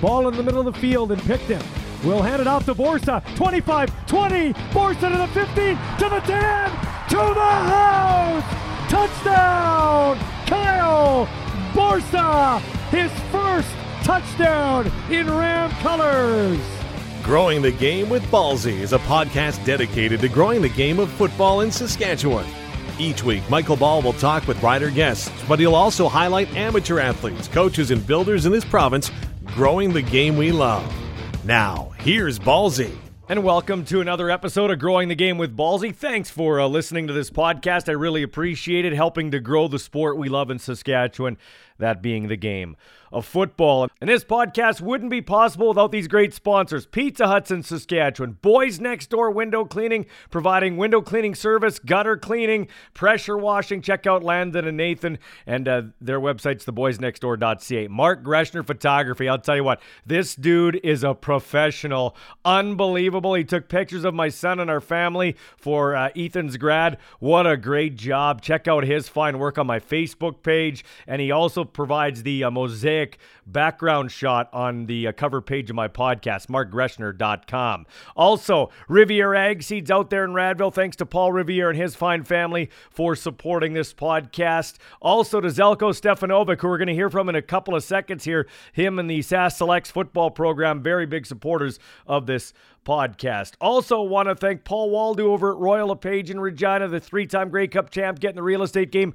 Ball in the middle of the field and Picton will hand it off to Borsa. 25-20. Borsa to the 15, to the 10, to the house. Touchdown, Kyle Borsa. His first touchdown in Ram colors. Growing the Game with Ballsy is a podcast dedicated to growing the game of football in Saskatchewan. Each week, Michael Ball will talk with rider guests, but he'll also highlight amateur athletes, coaches, and builders in this province growing the game we love. Now, here's Ballsy. And welcome to another episode of Growing the Game with Ballsy. Thanks for listening to this podcast. I really appreciate it, helping to grow the sport we love in Saskatchewan, that being the game of football. And this podcast wouldn't be possible without these great sponsors. Pizza Huts in Saskatchewan, Boys Next Door Window Cleaning, providing window cleaning service, gutter cleaning, pressure washing. Check out Landon and Nathan, and their website's theboysnextdoor.ca. Mark Greshner Photography. I'll tell you what, this dude is a professional. Unbelievable. He took pictures of my son and our family for Ethan's grad. What a great job. Check out his fine work on my Facebook page, and he also provides the mosaic background shot on the cover page of my podcast, markgreshner.com. Also, Riviera Ag Seeds out there in Radville. Thanks to Paul Riviera and his fine family for supporting this podcast. Also to Zelko Stefanovic, who we're going to hear from in a couple of seconds here. Him and the SAS Selects football program, very big supporters of this podcast. Also want to thank Paul Waldo over at Royal LePage in Regina, the three-time Grey Cup champ, getting the real estate game,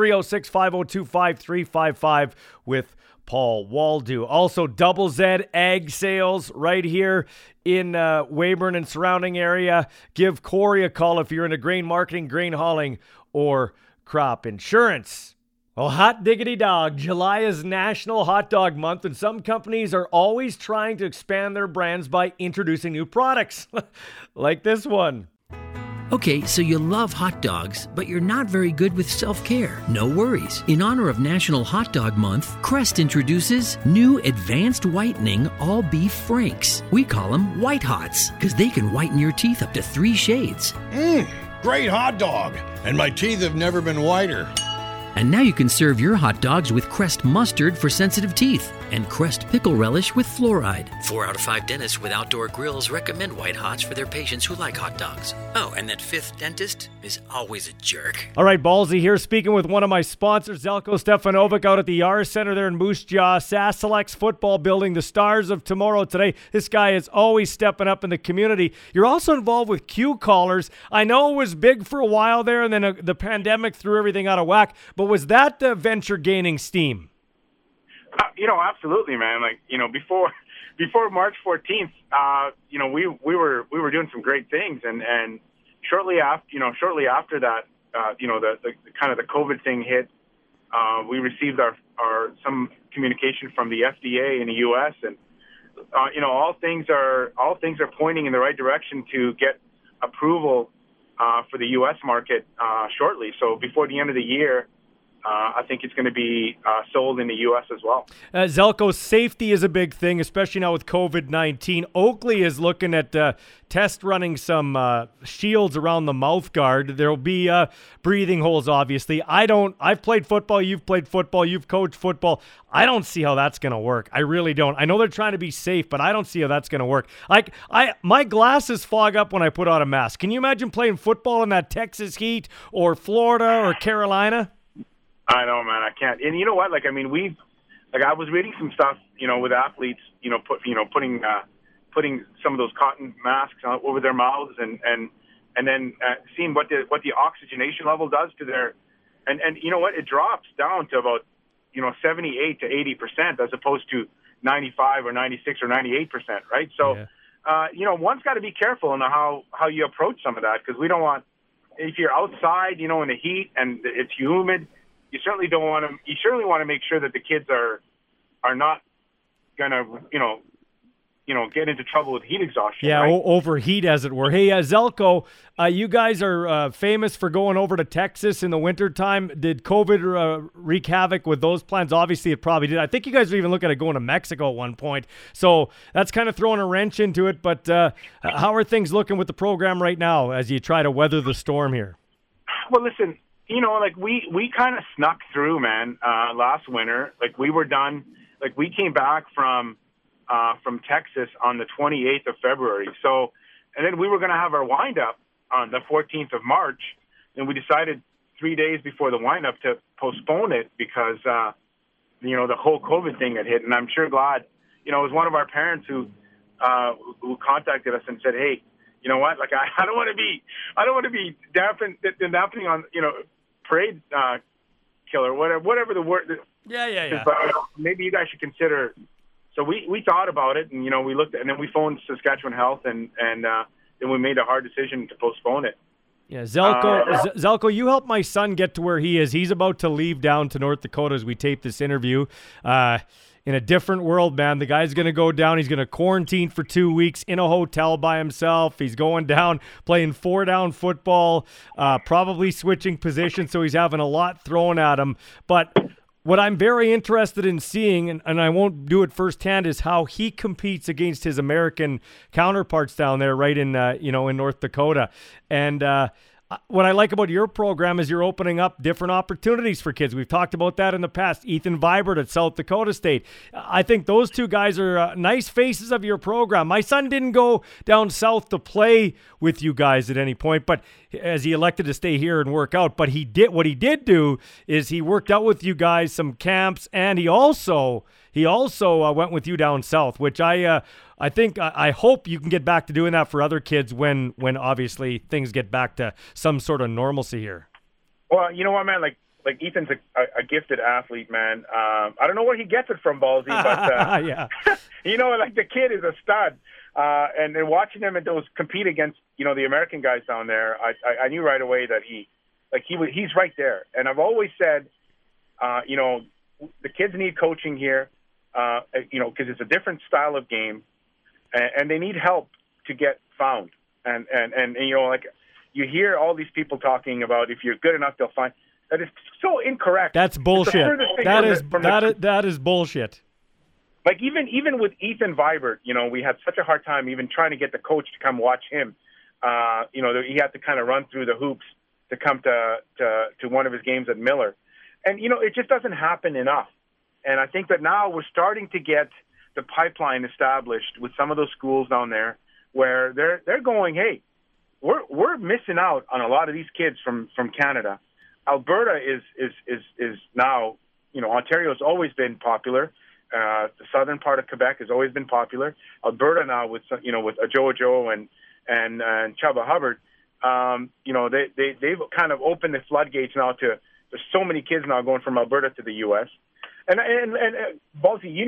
306-502-5355 with Paul Waldo. Also, Double Z Ag Sales right here in Weyburn and surrounding area. Give Corey a call if you're into grain marketing, grain hauling, or crop insurance. Well, hot diggity dog, July is National Hot Dog Month, and some companies are always trying to expand their brands by introducing new products, like this one. Okay, so you love hot dogs, but you're not very good with self-care. No worries. In honor of National Hot Dog Month, Crest introduces new advanced whitening all-beef Franks. We call them White Hots, because they can whiten your teeth up to 3 shades. Great hot dog, and my teeth have never been whiter. And now you can serve your hot dogs with Crest mustard for sensitive teeth and Crest pickle relish with fluoride. 4 out of 5 dentists with outdoor grills recommend White Hots for their patients who like hot dogs. Oh, and that 5th dentist is always a jerk. All right, Ballsy here, speaking with one of my sponsors, Zelko Stefanovic, out at the Yar Center there in Moose Jaw. SAS Selects football building, the stars of tomorrow today. This guy is always stepping up in the community. You're also involved with Q Callers. I know it was big for a while there, and then the pandemic threw everything out of whack, but was that venture gaining steam? Absolutely, man. Before March 14th, we were doing some great things, and shortly after that, the kind of the COVID thing hit, we received our some communication from the FDA in the U.S. and all things are pointing in the right direction to get approval for the U.S. market shortly. So before the end of the year, I think it's going to be sold in the U.S. as well. Zelko, safety is a big thing, especially now with COVID-19. Oakley is looking at test running some shields around the mouth guard. There will be breathing holes, obviously. I've played football. You've played football. You've coached football. I don't see how that's going to work. I really don't. I know they're trying to be safe, but I don't see how that's going to work. My glasses fog up when I put on a mask. Can you imagine playing football in that Texas heat or Florida or Carolina? I know, man. I can't. And you know what? I was reading some stuff, with athletes, putting some of those cotton masks over their mouths and then seeing what the oxygenation level does to their, and you know what? It drops down to about 78 to 80% as opposed to 95 or 96 or 98%, right? So, yeah. One's got to be careful in how you approach some of that, because we don't want, if you're outside, in the heat and it's humid. You certainly don't want to. You certainly want to make sure that the kids are not gonna, get into trouble with heat exhaustion. Yeah, right? Overheat, as it were. Hey, Zelko, you guys are famous for going over to Texas in the wintertime. Did COVID wreak havoc with those plans? Obviously, it probably did. I think you guys were even looking at going to Mexico at one point. So that's kind of throwing a wrench into it. But how are things looking with the program right now as you try to weather the storm here? Well, listen. We kind of snuck through, man, last winter. We were done. We came back from from Texas on the 28th of February. So, and then we were going to have our wind-up on the 14th of March, and we decided 3 days before the wind-up to postpone it because, the whole COVID thing had hit. And I'm sure glad, it was one of our parents who contacted us and said, hey, you know what? Like, I don't want to be dampening on, parade killer, whatever the word. Yeah. But maybe you guys should consider. So we thought about it, and we looked at, and then we phoned Saskatchewan Health, and then we made a hard decision to postpone it. Yeah, Zelko, you helped my son get to where he is. He's about to leave down to North Dakota as we tape this interview. In a different world, man. The guy's going to go down. He's going to quarantine for 2 weeks in a hotel by himself. He's going down, playing 4-down football, probably switching positions, so he's having a lot thrown at him. But what I'm very interested in seeing, and I won't do it firsthand, is how he competes against his American counterparts down there, right in in North Dakota. And what I like about your program is you're opening up different opportunities for kids. We've talked about that in the past. Ethan Vibert at South Dakota State. I think those two guys are nice faces of your program. My son didn't go down south to play with you guys at any point, but as he elected to stay here and work out. But what he did do is he worked out with you guys some camps, and he also went with you down south, which I hope you can get back to doing that for other kids when obviously things get back to some sort of normalcy here. Well, you know what, man? Like Ethan's a gifted athlete, man. I don't know where he gets it from, Ballsy, but yeah. The kid is a stud. And then watching him and those compete against the American guys down there, I knew right away that he's right there. And I've always said, the kids need coaching here, because it's a different style of game. And they need help to get found. And you hear all these people talking about if you're good enough, they'll find. That is so incorrect. That's bullshit. That is bullshit. Like even with Ethan Vibert, we had such a hard time even trying to get the coach to come watch him. He had to kind of run through the hoops to come to one of his games at Miller. And, it just doesn't happen enough. And I think that now we're starting to get the pipeline established with some of those schools down there where they're going, hey, we're missing out on a lot of these kids from Canada. Alberta is now, Ontario's always been popular. The southern part of Quebec has always been popular. Alberta now with Ajojo and Chubba Hubbard, they've kind of opened the floodgates now to there's so many kids now going from Alberta to the U.S. And Ballsy,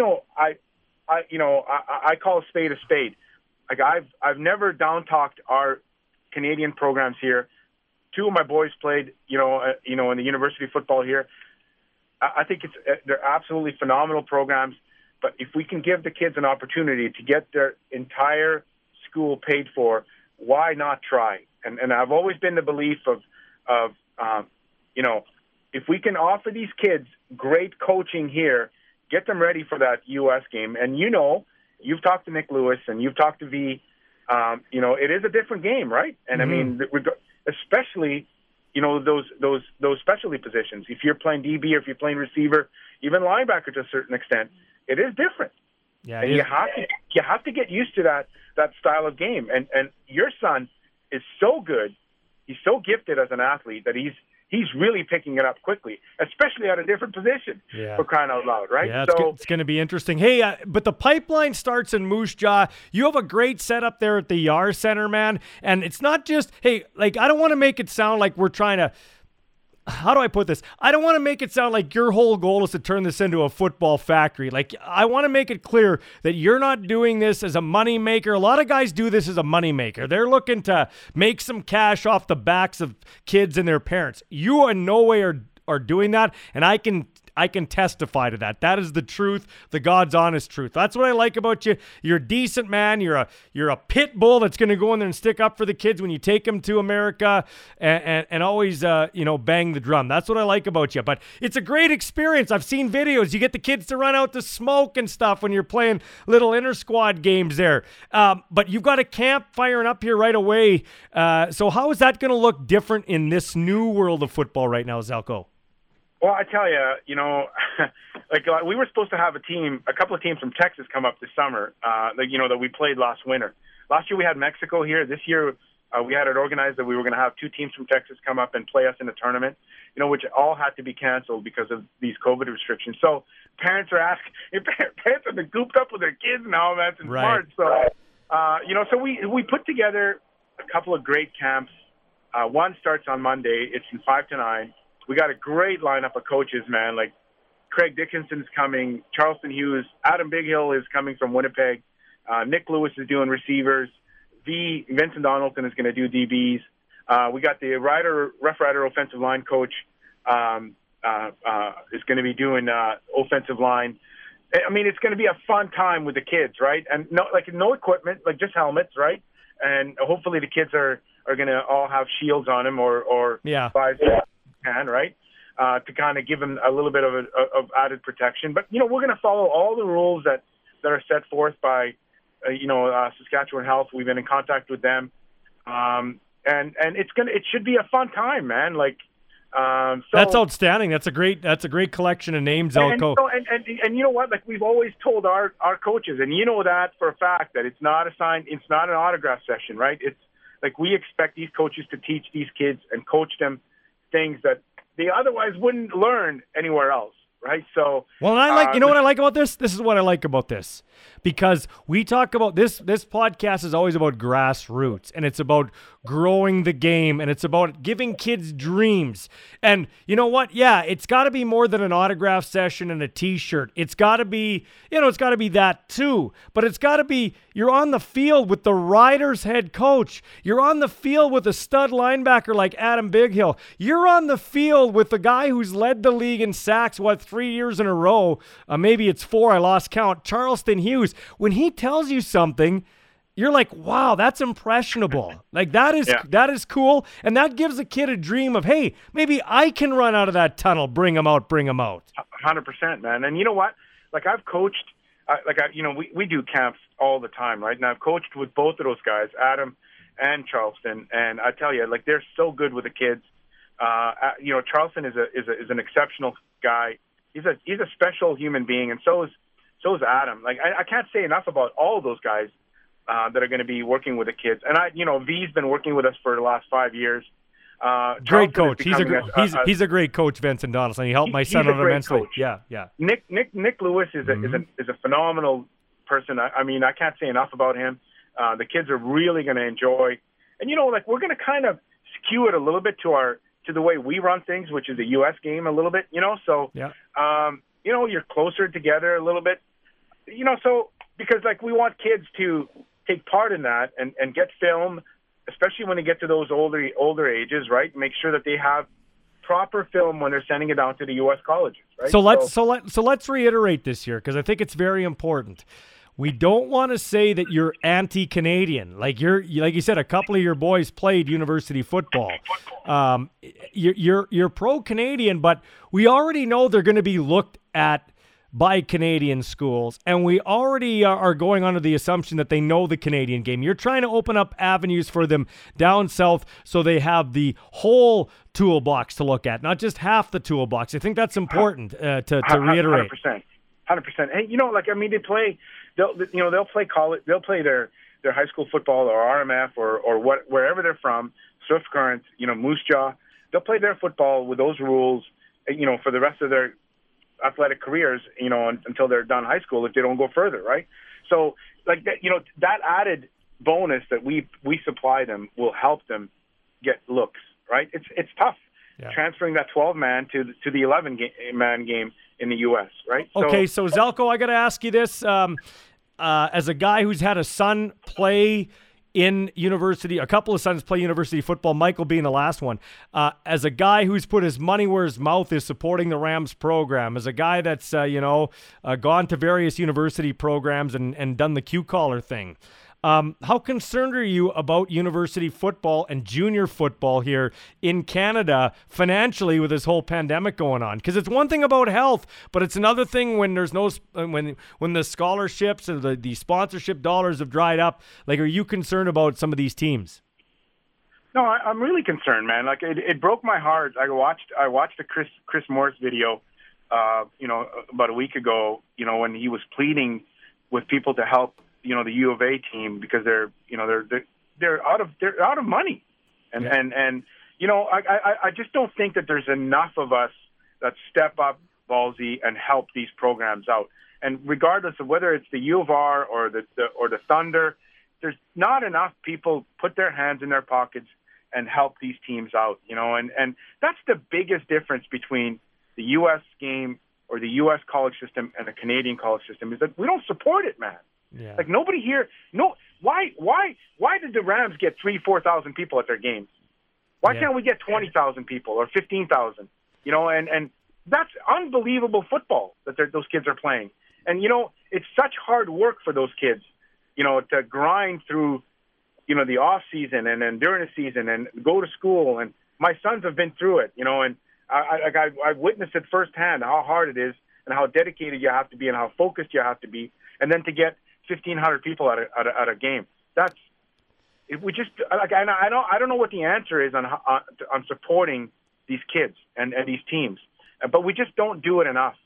I call a spade a spade. Like I've never down talked our Canadian programs here. Two of my boys played, in the university football here. I think they're absolutely phenomenal programs. But if we can give the kids an opportunity to get their entire school paid for, why not try? And I've always been the belief of if we can offer these kids great coaching here, get them ready for that U.S. game. And you've talked to Nick Lewis and you've talked to V. It is a different game, right? And I mean, especially those specialty positions. If you're playing DB or if you're playing receiver, even linebacker to a certain extent, it is different. Yeah, and you have to get used to that style of game. And your son is so good. He's so gifted as an athlete that he's really picking it up quickly, especially at a different position, for crying out loud, right? Yeah, it's going to be interesting. Hey, but the pipeline starts in Moose Jaw. You have a great setup there at the Yar Center, man. And it's not just, I don't want to make it sound like we're trying to, how do I put this? I don't want to make it sound like your whole goal is to turn this into a football factory. I want to make it clear that you're not doing this as a moneymaker. A lot of guys do this as a moneymaker. They're looking to make some cash off the backs of kids and their parents. You in no way are doing that, and I can testify to that. That is the truth, the God's honest truth. That's what I like about you. You're a decent man. You're a pit bull that's going to go in there and stick up for the kids when you take them to America and always bang the drum. That's what I like about you. But it's a great experience. I've seen videos. You get the kids to run out to smoke and stuff when you're playing little inter-squad games there. But you've got a camp firing up here right away. So how is that going to look different in this new world of football right now, Zelko? Well, I tell you, we were supposed to have a couple of teams from Texas come up this summer, that we played last winter. Last year we had Mexico here. This year we had it organized that we were going to have 2 teams from Texas come up and play us in a tournament, which all had to be canceled because of these COVID restrictions. So parents are asking, parents have been cooped up with their kids now, man, since March. So, so we put together a couple of great camps. One starts on Monday. It's from 5 to 9. We got a great lineup of coaches, man. Like Craig Dickinson's coming, Charleston Hughes, Adam Bighill is coming from Winnipeg, Nick Lewis is doing receivers, Vincent Donaldson is going to do DBs. We got the Rough Rider offensive line coach is going to be doing offensive line. I mean, it's going to be a fun time with the kids, right? And no equipment, like just helmets, right? And hopefully the kids are going to all have shields on them or right? To kind of give them a little bit of added protection. But, we're going to follow all the rules that are set forth by, Saskatchewan Health. We've been in contact with them. And it should be a fun time, man. That's outstanding. That's a great collection of names, Elko. And you know what? Like we've always told our coaches, and that for a fact, that it's not an autograph session, right? It's like we expect these coaches to teach these kids and coach them things that they otherwise wouldn't learn anywhere else, right? So, well, and what I like about this? This is what I like about this. Because we talk about this podcast is always about grassroots, and it's about growing the game, and it's about giving kids dreams. And you know what? Yeah, it's got to be more than an autograph session and a T-shirt. It's got to be, it's got to be that too. But it's got to be, you're on the field with the Riders head coach. You're on the field with a stud linebacker like Adam Bighill. You're on the field with the guy who's led the league in sacks, 3 years in a row? Maybe it's 4, I lost count. Charleston Hughes. When he tells you something, you're like, wow, that's impressionable. Like that is cool. And that gives a kid a dream of, hey, maybe I can run out of that tunnel, bring him out. 100%, man. And you know what? Like I've coached, we do camps all the time, right? And I've coached with both of those guys, Adam and Charleston. And I tell you, like they're so good with the kids. Charleston is an exceptional guy. He's a special human being, and so is Adam. Like I can't say enough about all of those guys that are going to be working with the kids. And V's been working with us for the last 5 years. Great coach. He's a great coach, Vincent Donaldson. He helped my son out immensely. Coach. Yeah. Nick Lewis is a phenomenal person. I mean, I can't say enough about him. The kids are really going to enjoy. And we're going to kind of skew it a little bit to the way we run things, which is a U.S. game a little bit. So yeah. You're closer together a little bit. So because we want kids to take part in that and get film, especially when they get to those older ages, right? Make sure that they have proper film when they're sending it down to the U.S. colleges, right? So let's reiterate this here, because I think it's very important. We don't want to say that you're anti-Canadian. Like you said, a couple of your boys played university football. You're pro-Canadian, but we already know they're going to be looked at by Canadian schools, and we already are going under the assumption that they know the Canadian game. You're trying to open up avenues for them down south so they have the whole toolbox to look at, not just half the toolbox. I think that's important to reiterate. 100%. Hey, they play. They'll play college. They'll play their high school football or RMF or wherever they're from, Swift Current, Moose Jaw. They'll play their football with those rules, for the rest of their athletic careers, until they're done high school if they don't go further, right? So that, that added bonus that we supply them will help them get looks, right? It's tough transferring that 12-man to the 11-man game in the U.S., right? Okay, so Zelko, I got to ask you this. As a guy who's had a son play in university, a couple of sons play university football, Michael being the last one, as a guy who's put his money where his mouth is supporting the Rams program, as a guy that's, gone to various university programs and done the Q-collar thing, how concerned are you about university football and junior football here in Canada financially with this whole pandemic going on? Because it's one thing about health, but it's another thing when there's when the scholarships and the sponsorship dollars have dried up. Like, are you concerned about some of these teams? No, I'm really concerned, man. Like it broke my heart. I watched a Chris Morris video, about a week ago. When he was pleading with people to help, the U of A team because they're out of money, and I just don't think that there's enough of us that step up, Ballsy, and help these programs out. And regardless of whether it's the U of R or the Thunder, there's not enough people put their hands in their pockets and help these teams out, and that's the biggest difference between the U.S. game or the U.S. college system and the Canadian college system is that we don't support it, man. Yeah. Like nobody here, why did the Rams get 3,000-4,000 people at their games? Why can't we get 20,000 people or 15,000? And that's unbelievable football that those kids are playing. And, it's such hard work for those kids, to grind through, the off season and then during the season and go to school. And my sons have been through it, and I've witnessed it firsthand how hard it is and how dedicated you have to be and how focused you have to be. And then to get 1,500 people at a game, we just like I don't know what the answer is on supporting these kids and these teams, but we just don't do it enough,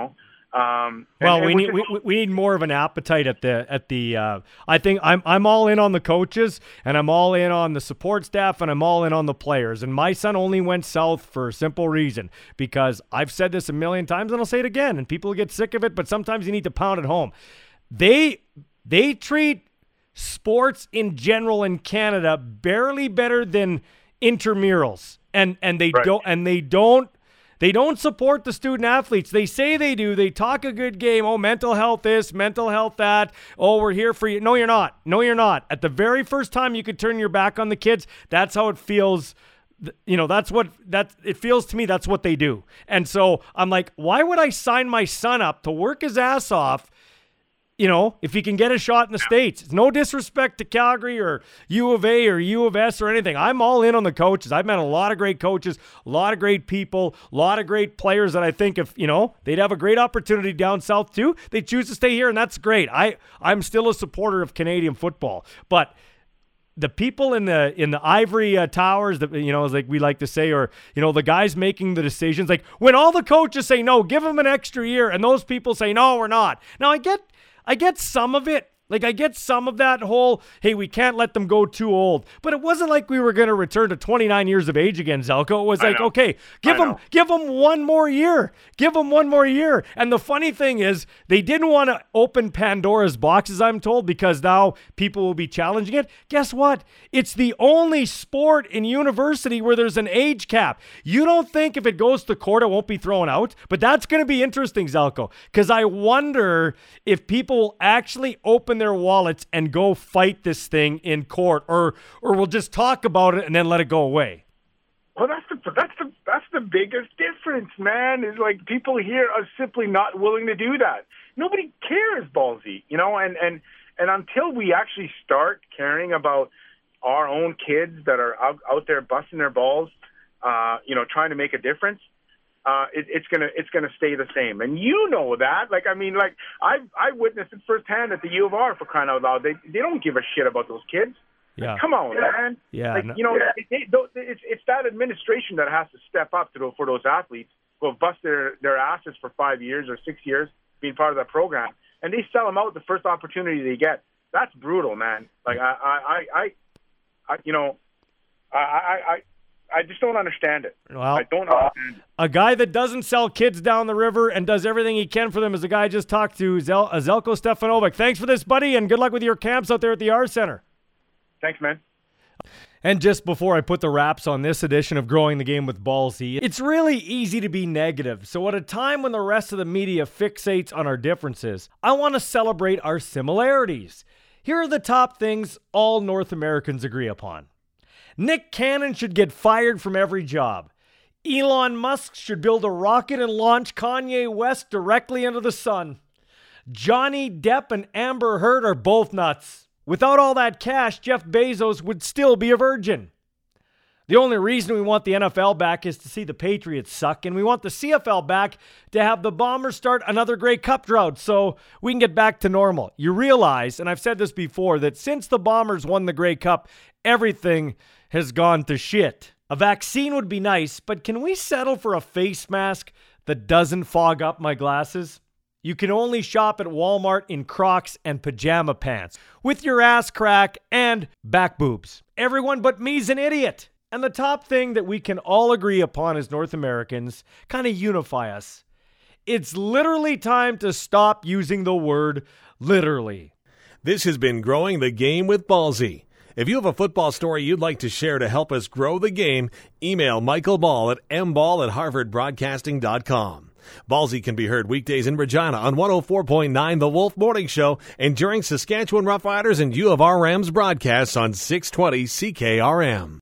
Well, we need more of an appetite at the. I think I'm all in on the coaches and I'm all in on the support staff and I'm all in on the players. And my son only went south for a simple reason, because I've said this a million times and I'll say it again, and people get sick of it, but sometimes you need to pound it home. They treat sports in general in Canada barely better than intramurals, and they don't. They don't support the student athletes. They say they do. They talk a good game. Oh, mental health this, mental health that. Oh, we're here for you. No, you're not. No, you're not. At the very first time you could turn your back on the kids, that's how it feels. It feels to me that's what they do. And so I'm like, why would I sign my son up to work his ass off, if he can get a shot in the States? It's no disrespect to Calgary or U of A or U of S or anything. I'm all in on the coaches. I've met a lot of great coaches, a lot of great people, a lot of great players that I think if, they'd have a great opportunity down south too, they choose to stay here, and that's great. I'm still a supporter of Canadian football. But the people in the ivory towers, that as like we like to say, or the guys making the decisions, like when all the coaches say no, give them an extra year, and those people say no, we're not. Now I get some of it. Like, I get some of that whole, hey, we can't let them go too old. But it wasn't like we were going to return to 29 years of age again, Zelko. It was like, okay, give them one more year. Give them one more year. And the funny thing is, they didn't want to open Pandora's boxes, I'm told, because now people will be challenging it. Guess what? It's the only sport in university where there's an age cap. You don't think if it goes to court, it won't be thrown out? But that's going to be interesting, Zelko, because I wonder if people will actually open their wallets and go fight this thing in court, or we'll just talk about it and then let it go away. Well, that's the biggest difference, man. Is like people here are simply not willing to do that. Nobody cares, Ballsy, and until we actually start caring about our own kids that are out there busting their balls, trying to make a difference. It's gonna stay the same, and that. I witnessed it firsthand at the U of R, for crying out loud. They don't give a shit about those kids. Yeah. Come on, man. Yeah. It's that administration that has to step up for those athletes who have busted their asses for 5 years or 6 years being part of that program, and they sell them out the first opportunity they get. That's brutal, man. Like I just don't understand it. Well, I don't understand it. A guy that doesn't sell kids down the river and does everything he can for them is the guy I just talked to, Zelko Stefanovic. Thanks for this, buddy, and good luck with your camps out there at the R Center. Thanks, man. And just before I put the wraps on this edition of Growing the Game with Ballsy, it's really easy to be negative. So at a time when the rest of the media fixates on our differences, I want to celebrate our similarities. Here are the top things all North Americans agree upon. Nick Cannon should get fired from every job. Elon Musk should build a rocket and launch Kanye West directly into the sun. Johnny Depp and Amber Heard are both nuts. Without all that cash, Jeff Bezos would still be a virgin. The only reason we want the NFL back is to see the Patriots suck, and we want the CFL back to have the Bombers start another Grey Cup drought so we can get back to normal. You realize, and I've said this before, that since the Bombers won the Grey Cup, everything has gone to shit. A vaccine would be nice, but can we settle for a face mask that doesn't fog up my glasses? You can only shop at Walmart in Crocs and pajama pants, with your ass crack and back boobs. Everyone but me's an idiot. And the top thing that we can all agree upon as North Americans, kind of unify us. It's literally time to stop using the word literally. This has been Growing the Game with Ballsy. If you have a football story you'd like to share to help us grow the game, email Michael Ball at mball@harvardbroadcasting.com. Ballsy can be heard weekdays in Regina on 104.9 The Wolf Morning Show and during Saskatchewan Roughriders and U of R Rams broadcasts on 620 CKRM.